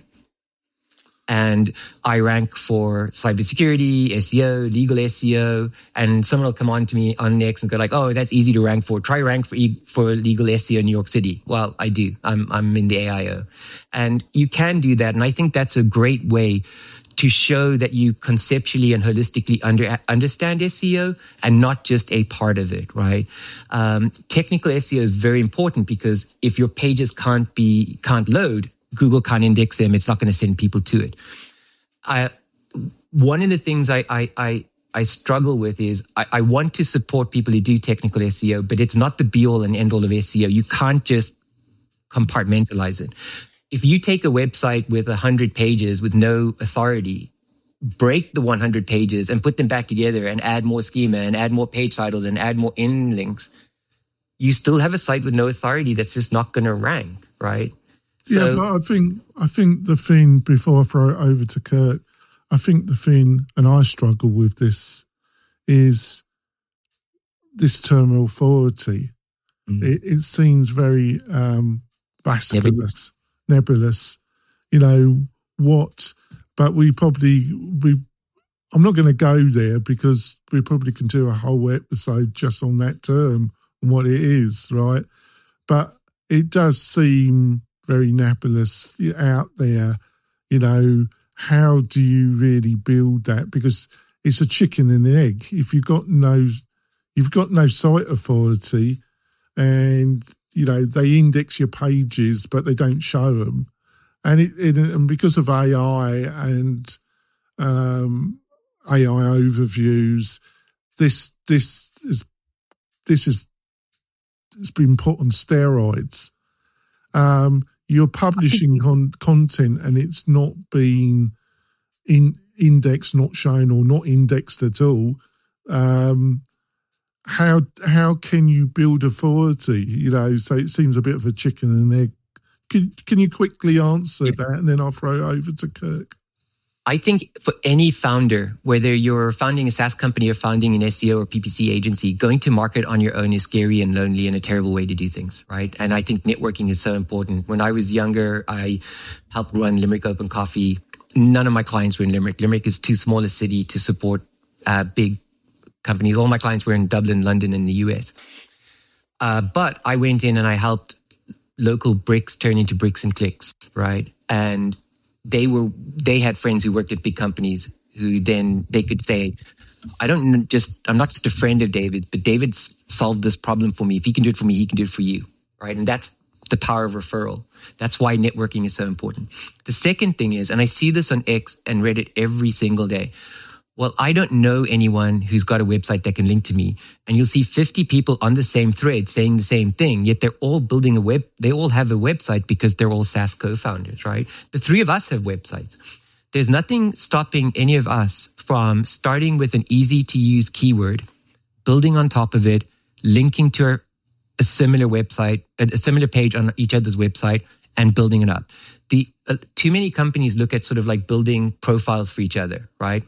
And I rank for cybersecurity, S E O, legal S E O, and someone will come on to me on X and go like, oh, that's easy to rank for. Try rank for e- for legal S E O in New York City. Well, I do. I'm I'm in the A I O. And you can do that. And I think that's a great way to show that you conceptually and holistically under, understand S E O and not just a part of it, right? Um, technical S E O is very important because if your pages can't be, can't load, Google can't index them. It's not going to send people to it. I, one of the things I, I, I, I struggle with is I, I want to support people who do technical S E O, but it's not the be all and end all of S E O. You can't just compartmentalize it. If you take a website with one hundred pages with no authority, break the one hundred pages and put them back together and add more schema and add more page titles and add more in links, you still have a site with no authority that's just not going to rank, right? So, yeah, but I think I think the thing, before I throw it over to Kirk, I think the thing, and I struggle with this, is this term authority. Mm. It, it seems very um, vasculous, nebulous. You know what? But we probably we. I'm not going to go there because we probably can do a whole episode just on that term and what it is, right? But it does seem very nebulous out there. You know, how do you really build that? Because it's a chicken and an egg. If you've got no, you've got no site authority, and you know they index your pages, but they don't show them, and it, it and because of A I and um, A I overviews, this this is this is it's been put on steroids. Um, you're publishing con- content and it's not being in indexed, not shown, or not indexed at all. Um, how how can you build authority? You know, so it seems a bit of a chicken and egg. Can, can you quickly answer yeah. that, and then I'll throw it over to Kirk? I think for any founder, whether you're founding a SaaS company or founding an S E O or P P C agency, going to market on your own is scary and lonely and a terrible way to do things, right? And I think networking is so important. When I was younger, I helped run Limerick Open Coffee. None of my clients were in Limerick. Limerick is too small a city to support uh, big companies. All my clients were in Dublin, London, and the U S. Uh, but I went in and I helped local bricks turn into bricks and clicks, right? And They were. They had friends who worked at big companies who then they could say, "I don't just. I'm not just a friend of David, but David solved this problem for me. If he can do it for me, he can do it for you." Right, and that's the power of referral. That's why networking is so important. The second thing is, and I see this on X and Reddit every single day. Well, I don't know anyone who's got a website that can link to me. And you'll see fifty people on the same thread saying the same thing, yet they're all building a web. They all have a website because they're all SaaS co-founders, right? The three of us have websites. There's nothing stopping any of us from starting with an easy to use keyword, building on top of it, linking to a, a similar website, a, a similar page on each other's website, and building it up. The uh, too many companies look at sort of like building profiles for each other, right?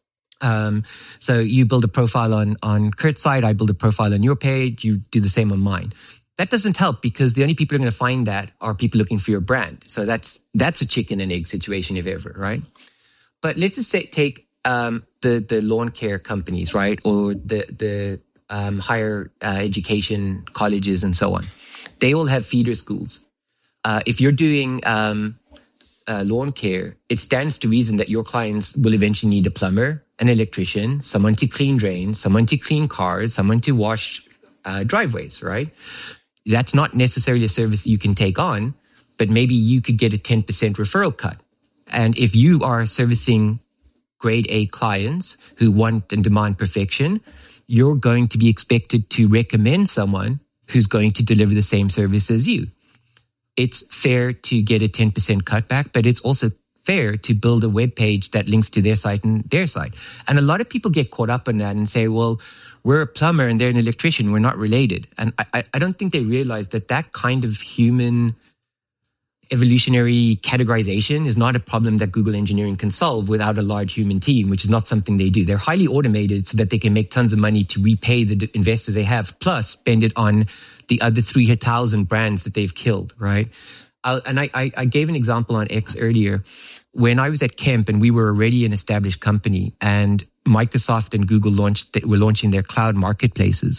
Um, so you build a profile on, on Kurt's site, I build a profile on your page, you do the same on mine. That doesn't help because the only people who are going to find that are people looking for your brand. So that's that's a chicken and egg situation if ever, right? But let's just say, take um, the, the lawn care companies, right? Or the, the um, higher uh, education colleges and so on. They all have feeder schools. Uh, if you're doing um, uh, lawn care, it stands to reason that your clients will eventually need a plumber, an electrician, someone to clean drains, someone to clean cars, someone to wash uh, driveways, right? That's not necessarily a service you can take on, but maybe you could get a ten percent referral cut. And if you are servicing grade A clients who want and demand perfection, you're going to be expected to recommend someone who's going to deliver the same service as you. It's fair to get a ten percent cutback, but it's also fair to build a web page that links to their site and their site. And a lot of people get caught up in that and say, well, we're a plumber and they're an electrician, we're not related. And I, I don't think they realize that that kind of human evolutionary categorization is not a problem that Google engineering can solve without a large human team, which is not something they do. They're highly automated so that they can make tons of money to repay the investors they have, plus spend it on the other three thousand brands that they've killed, right? I'll, and I, I, I gave an example on X earlier. When I was at Kemp and we were already an established company and Microsoft and Google launched, they were launching their cloud marketplaces.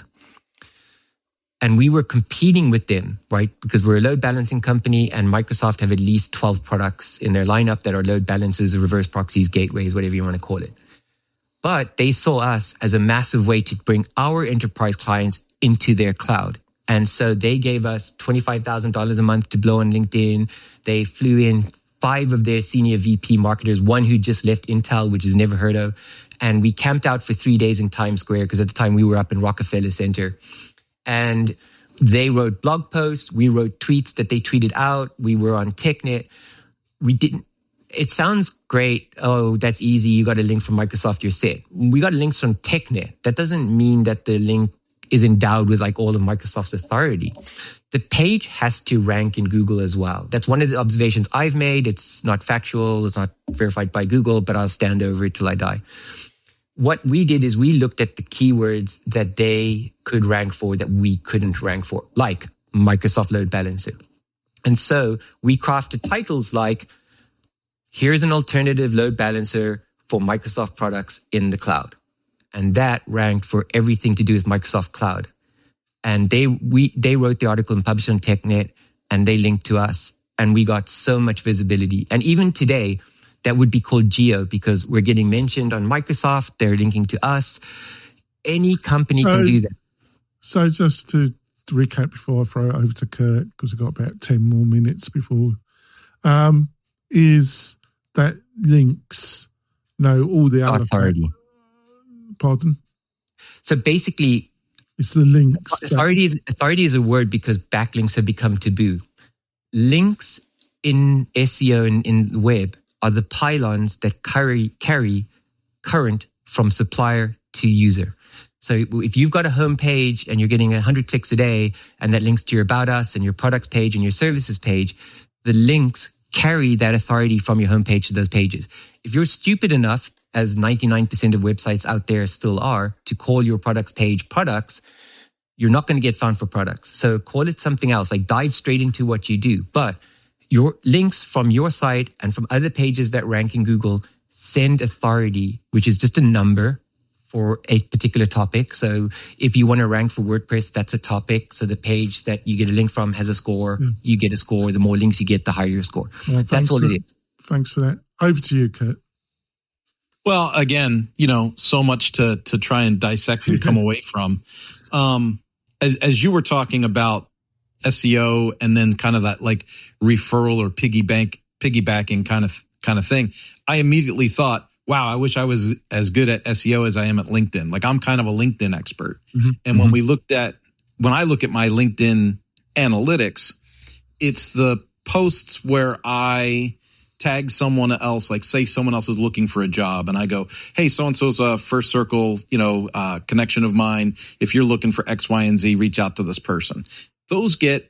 And we were competing with them, right? Because we're a load balancing company and Microsoft have at least twelve products in their lineup that are load balancers, reverse proxies, gateways, whatever you want to call it. But they saw us as a massive way to bring our enterprise clients into their cloud. And so they gave us twenty-five thousand dollars a month to blow on LinkedIn. They flew in five of their senior V P marketers, one who just left Intel, which is never heard of. And we camped out for three days in Times Square because at the time we were up in Rockefeller Center. And they wrote blog posts. We wrote tweets that they tweeted out. We were on TechNet. We didn't. It sounds great. Oh, that's easy. You got a link from Microsoft, you're set. We got links from TechNet. That doesn't mean that the link is endowed with like all of Microsoft's authority. The page has to rank in Google as well. That's one of the observations I've made. It's not factual. It's not verified by Google, but I'll stand over it till I die. What we did is we looked at the keywords that they could rank for that we couldn't rank for, like Microsoft Load Balancer. And so we crafted titles like, here's an alternative load balancer for Microsoft products in the cloud. And that ranked for everything to do with Microsoft Cloud. And they we they wrote the article and published on TechNet, and they linked to us. And we got so much visibility. And even today, that would be called geo because we're getting mentioned on Microsoft. They're linking to us. Any company so, can do that. So just to, to recap before I throw it over to Kurt, because we've got about ten more minutes before, um, is that links know all the other... Authority. Pardon? So basically... It's the links. Authority is, authority is a word because backlinks have become taboo. Links in S E O and in the web are the pylons that carry, carry current from supplier to user. So if you've got a home page and you're getting one hundred clicks a day and that links to your About Us and your products page and your services page, the links carry that authority from your homepage to those pages. If you're stupid enough, as ninety-nine percent of websites out there still are, to call your products page products, you're not going to get found for products. So call it something else, like dive straight into what you do. But your links from your site and from other pages that rank in Google send authority, which is just a number for a particular topic. So if you want to rank for WordPress, that's a topic. So the page that you get a link from has a score. Mm. You get a score. The more links you get, the higher your score. Well, that's all for, it is. Thanks for that. Over to you, Kurt. Well, again, you know, so much to to try and dissect and come away from. Um, as as you were talking about S E O and then kind of that like referral or piggy bank piggybacking kind of kind of thing, I immediately thought, wow, I wish I was as good at S E O as I am at LinkedIn. Like I'm kind of a LinkedIn expert. Mm-hmm. And mm-hmm. when we looked at when I look at my LinkedIn analytics, it's the posts where I tag someone else, like say someone else is looking for a job and I go, hey, so-and-so's a first circle, you know, uh, connection of mine. If you're looking for X, Y, and Z, reach out to this person. Those get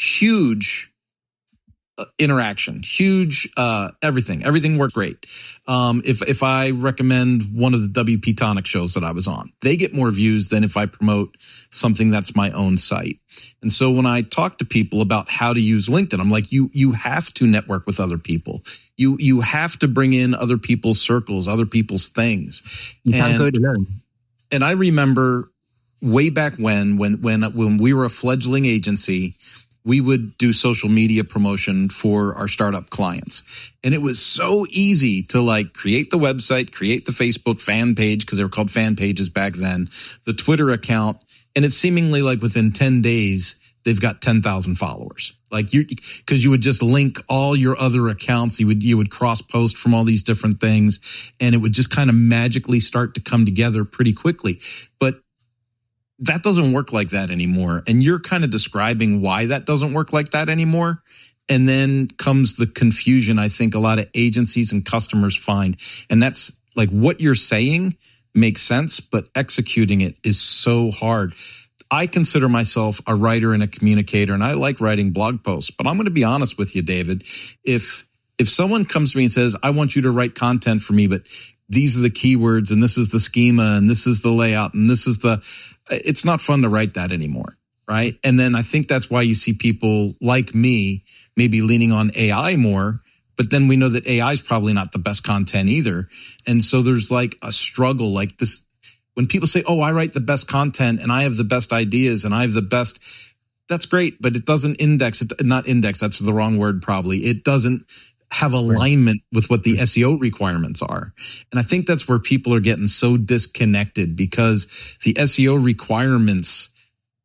huge uh, interaction, huge uh, everything. Everything worked great. Um, if if I recommend one of the W P Tonic shows that I was on, they get more views than if I promote something that's my own site. And so when I talk to people about how to use LinkedIn, I'm like, you you have to network with other people. You you have to bring in other people's circles, other people's things. You can't and, go to learn. And I remember way back when, when when when we were a fledgling agency, we would do social media promotion for our startup clients. And it was so easy to like create the website, create the Facebook fan page, because they were called fan pages back then, the Twitter account. And it's seemingly like within ten days, they've got ten thousand followers. Like you, because you would just link all your other accounts. You would, you would cross post from all these different things and it would just kind of magically start to come together pretty quickly. But that doesn't work like that anymore. And you're kind of describing why that doesn't work like that anymore. And then comes the confusion I think a lot of agencies and customers find. And that's like what you're saying makes sense, but executing it is so hard. I consider myself a writer and a communicator, and I like writing blog posts. But I'm going to be honest with you, David. If if someone comes to me and says, I want you to write content for me, but these are the keywords, and this is the schema, and this is the layout, and this is the, it's not fun to write that anymore, right? And then I think that's why you see people like me maybe leaning on A I more, but then we know that A I is probably not the best content either. And so there's like a struggle like this. When people say, oh, I write the best content and I have the best ideas and I have the best, that's great, but it doesn't index, it, not index, that's the wrong word probably. It doesn't have alignment with what the S E O requirements are. And I think that's where people are getting so disconnected because the S E O requirements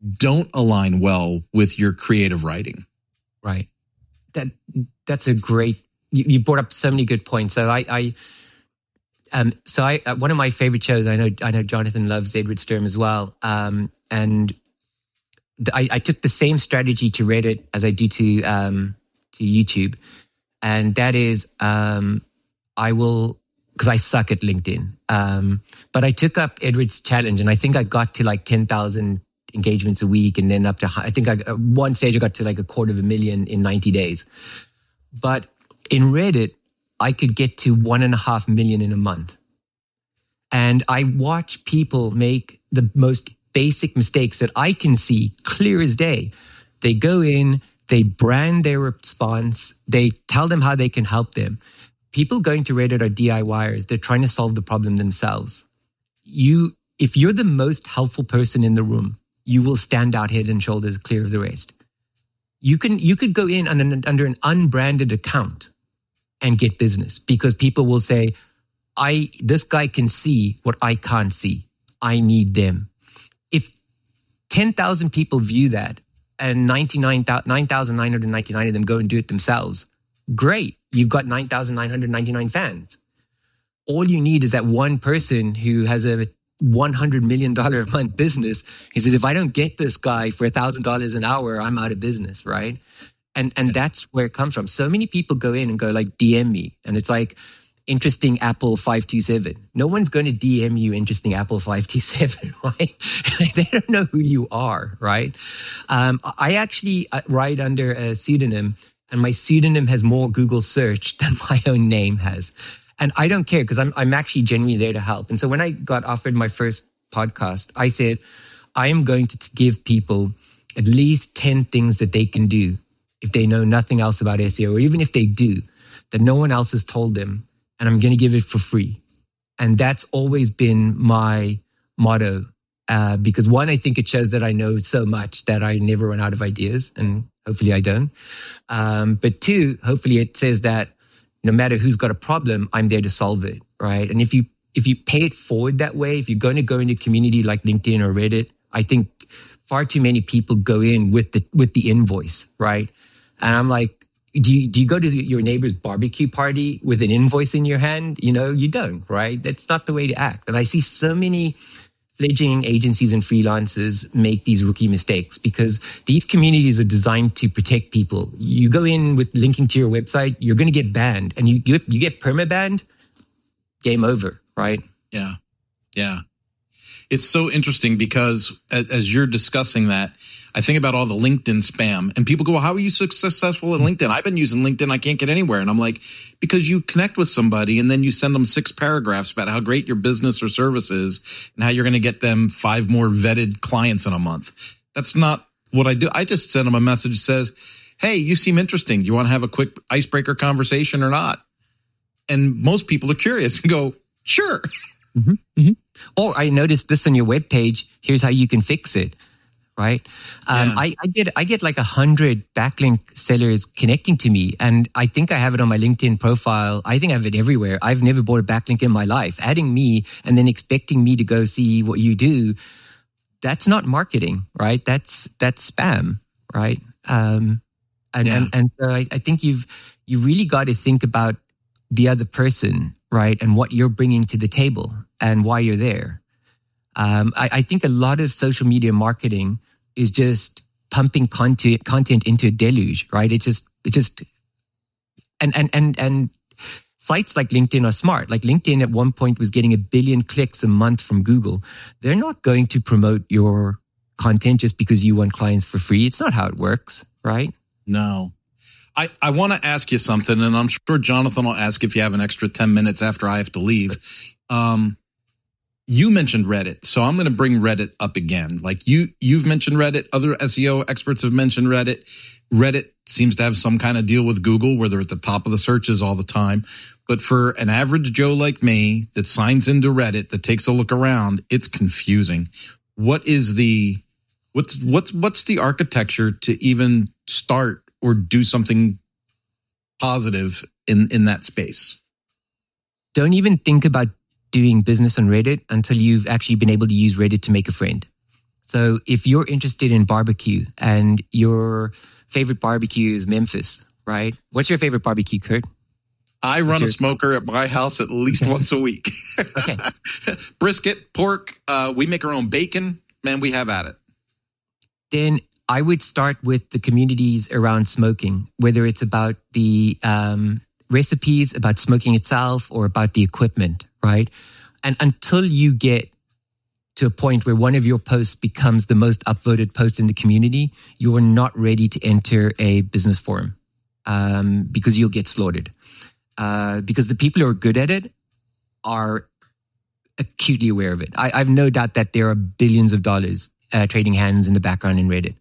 don't align well with your creative writing. Right. That that's a great. You, you brought up so many good points. So I, I um, so I uh, one of my favorite shows. I know I know Jonathan loves Edward Sturm as well. Um, and th- I, I took the same strategy to Reddit as I do to um to YouTube, and that is um I will. Because I suck at LinkedIn. Um, but I took up Edward's challenge, and I think I got to like ten thousand engagements a week, and then up to, I think I, at one stage I got to like a quarter of a million in ninety days. But in Reddit, I could get to one and a half million in a month. And I watch people make the most basic mistakes that I can see clear as day. They go in, they brand their response, they tell them how they can help them. People going to Reddit are DIYers. They're trying to solve the problem themselves. You, if you're the most helpful person in the room, you will stand out head and shoulders clear of the rest. You can, you could go in under, under an unbranded account and get business because people will say, I, this guy can see what I can't see. I need them. If ten thousand people view that and ninety-nine thousand nine hundred ninety-nine of them go and do it themselves, great. You've got nine thousand nine hundred ninety-nine fans. All you need is that one person who has a one hundred million dollars a month business. He says, if I don't get this guy for one thousand dollars an hour, I'm out of business, right? And and that's where it comes from. So many people go in and go like, D M me. And it's like, interesting Apple five two seven. No one's going to D M you interesting Apple five two seven, right? They don't know who you are, right? Um, I actually write under a pseudonym, and my pseudonym has more Google search than my own name has. And I don't care because I'm I'm actually genuinely there to help. And so when I got offered my first podcast, I said, I am going to give people at least ten things that they can do if they know nothing else about S E O, or even if they do, that no one else has told them, and I'm going to give it for free. And that's always been my motto. Uh, because one, I think it shows that I know so much that I never run out of ideas, and hopefully I don't. Um, but two, hopefully it says that no matter who's got a problem, I'm there to solve it, right? And if you if you pay it forward that way, if you're going to go into a community like LinkedIn or Reddit, I think far too many people go in with the with the invoice, right? And I'm like, do you do you go to your neighbor's barbecue party with an invoice in your hand? You know, you don't, right? That's not the way to act. And I see so many fledgling agencies and freelancers make these rookie mistakes because these communities are designed to protect people. You go in with linking to your website, you're going to get banned, and you you, you get perma-banned, game over, right? Yeah. Yeah. It's so interesting because as, as you're discussing that, I think about all the LinkedIn spam, and people go, well, how are you so successful in LinkedIn? I've been using LinkedIn. I can't get anywhere. And I'm like, because you connect with somebody and then you send them six paragraphs about how great your business or service is and how you're going to get them five more vetted clients in a month. That's not what I do. I just send them a message that says, hey, you seem interesting. Do you want to have a quick icebreaker conversation or not? And most people are curious and go, sure. Mm-hmm, mm-hmm. Or I noticed this on your webpage. Here's how you can fix it. Right. Um, yeah. I, I get I get like a hundred backlink sellers connecting to me, and I think I have it on my LinkedIn profile. I think I have it everywhere. I've never bought a backlink in my life. Adding me and then expecting me to go see what you do, that's not marketing, right? That's that's spam, right? Um, and, yeah. and and so I, I think you've you really got to think about the other person, right, and what you're bringing to the table and why you're there. Um, I, I think a lot of social media marketing is just pumping content content into a deluge, right? It's just, it's just, and and and and sites like LinkedIn are smart. Like LinkedIn at one point was getting a billion clicks a month from Google. They're not going to promote your content just because you want clients for free. It's not how it works, right? No. I, I want to ask you something, and I'm sure Jonathan will ask if you have an extra ten minutes after I have to leave. Um, You mentioned Reddit, so I'm going to bring Reddit up again. Like you, you've mentioned Reddit. Other S E O experts have mentioned Reddit. Reddit seems to have some kind of deal with Google where they're at the top of the searches all the time. But for an average Joe like me that signs into Reddit, that takes a look around, it's confusing. What is the, what's, what's, what's the architecture to even start or do something positive in, in that space? Don't even think about doing business on Reddit until you've actually been able to use Reddit to make a friend. So if you're interested in barbecue and your favorite barbecue is Memphis, right? What's your favorite barbecue, Kurt? I run your... a smoker at my house at least once a week. Okay. Brisket, pork, uh, we make our own bacon. Man, we have at it. Then I would start with the communities around smoking, whether it's about the um, recipes, about smoking itself, or about the equipment, right? And until you get to a point where one of your posts becomes the most upvoted post in the community, you are not ready to enter a business forum um, because you'll get slaughtered. Uh, because the people who are good at it are acutely aware of it. I, I have no doubt that there are billions of dollars uh, trading hands in the background in Reddit.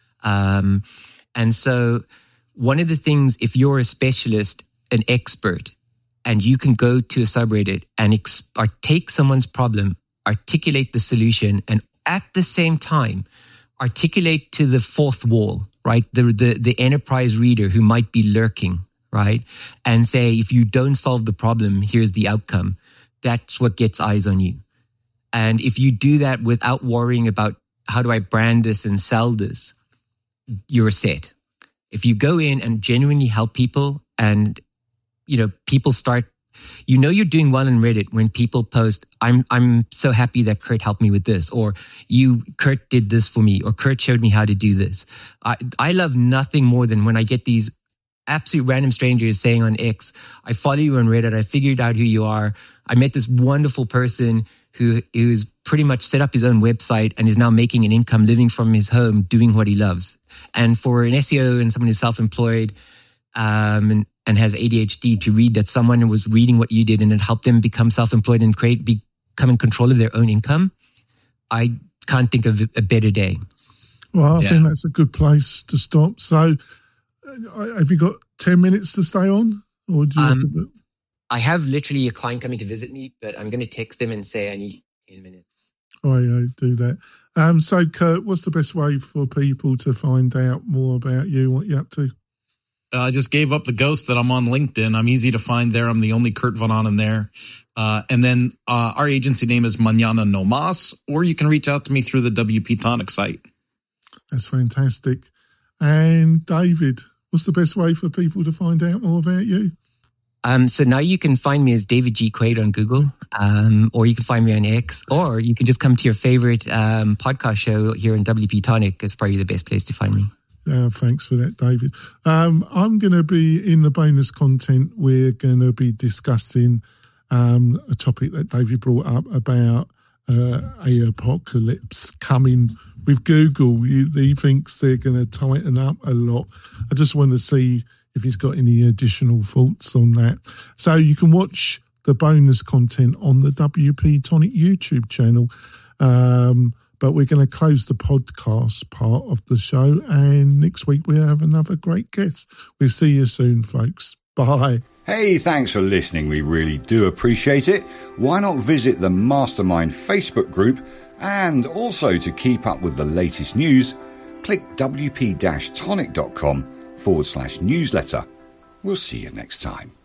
Um, and so one of the things, if you're a specialist, an expert, and you can go to a subreddit and ex- or take someone's problem, articulate the solution, and at the same time, articulate to the fourth wall, right? The, the, the enterprise reader who might be lurking, right? And say, if you don't solve the problem, here's the outcome. That's what gets eyes on you. And if you do that without worrying about how do I brand this and sell this, you're set. If you go in and genuinely help people and, you know, people start, you know, you're doing well in Reddit when people post, I'm, I'm so happy that Kurt helped me with this, or you, Kurt did this for me, or Kurt showed me how to do this. I, I love nothing more than when I get these absolute random strangers saying on X, I follow you on Reddit. I figured out who you are. I met this wonderful person who who's pretty much set up his own website and is now making an income living from his home, doing what he loves. And for an S E O and someone who's self-employed um, and, and has A D H D, to read that someone was reading what you did and it helped them become self-employed and create, become in control of their own income, I can't think of a better day. Well, I yeah. think that's a good place to stop. So uh, have you got ten minutes to stay on? Or do you um, have to... I have literally a client coming to visit me, but I'm going to text them and say I need ten minutes. Oh, yeah, do that. Um, so, Kurt, what's the best way for people to find out more about you, what you're up to? Uh, I just gave up the ghost that I'm on LinkedIn. I'm easy to find there. I'm the only Kurt Van Onen there. Uh, and then uh, our agency name is Mañana No Mas, or you can reach out to me through the W P Tonic site. That's fantastic. And David, what's the best way for people to find out more about you? Um, so now you can find me as David G. Quaid on Google, um, or you can find me on X, or you can just come to your favorite um, podcast show here in W P Tonic. It's probably the best place to find me. Uh, thanks for that, David. Um, I'm going to be in the bonus content. We're going to be discussing um, a topic that David brought up about uh, a apocalypse coming with Google. He, he thinks they're going to tighten up a lot. I just want to see if he's got any additional thoughts on that. So you can watch the bonus content on the W P Tonic YouTube channel. Um, but we're going to close the podcast part of the show, and next week we have another great guest. We'll see you soon, folks. Bye. Hey, thanks for listening. We really do appreciate it. Why not visit the Mastermind Facebook group? And also, to keep up with the latest news, click W P tonic dot com forward slash newsletter. We'll see you next time.